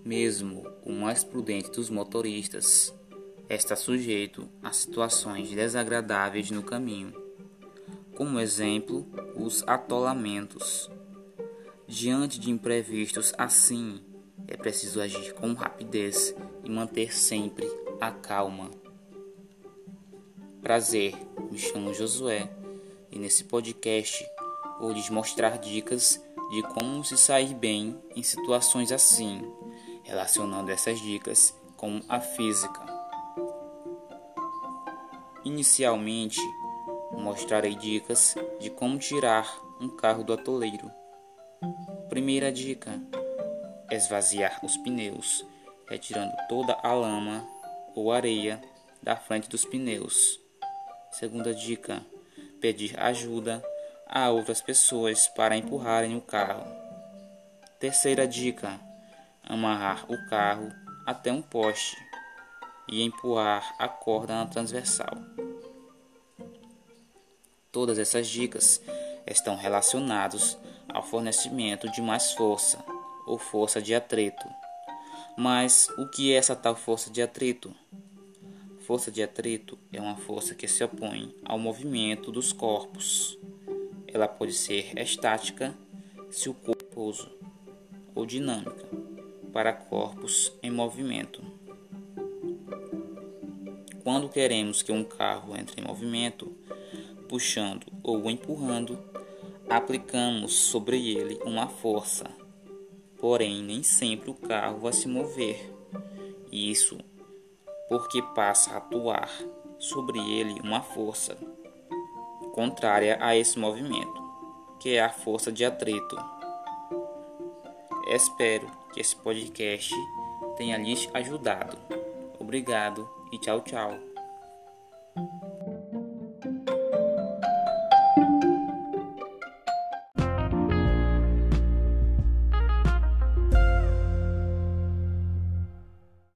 Mesmo o mais prudente dos motoristas está sujeito a situações desagradáveis no caminho. Como exemplo, os atolamentos. Diante de imprevistos assim, é preciso agir com rapidez e manter sempre a calma. Prazer, me chamo Josué e nesse podcast vou lhes mostrar dicas de como se sair bem em situações assim, relacionando essas dicas com a física. Inicialmente, mostrarei dicas de como tirar um carro do atoleiro. Primeira dica: esvaziar os pneus, retirando toda a lama ou areia da frente dos pneus. Segunda dica: pedir ajuda a outras pessoas para empurrarem o carro. Terceira dica: amarrar o carro até um poste e empurrar a corda na transversal. Todas essas dicas estão relacionadas ao fornecimento de mais força ou força de atrito. Mas o que é essa tal força de atrito? Força de atrito é uma força que se opõe ao movimento dos corpos. Ela pode ser estática, se o corpo é pouso, ou dinâmica, para corpos em movimento. Quando queremos que um carro entre em movimento, puxando ou empurrando, aplicamos sobre ele uma força. Porém, nem sempre o carro vai se mover. Isso porque passa a atuar sobre ele uma força contrária a esse movimento, que é a força de atrito. Espero que esse podcast tenha lhes ajudado. Obrigado e tchau, tchau.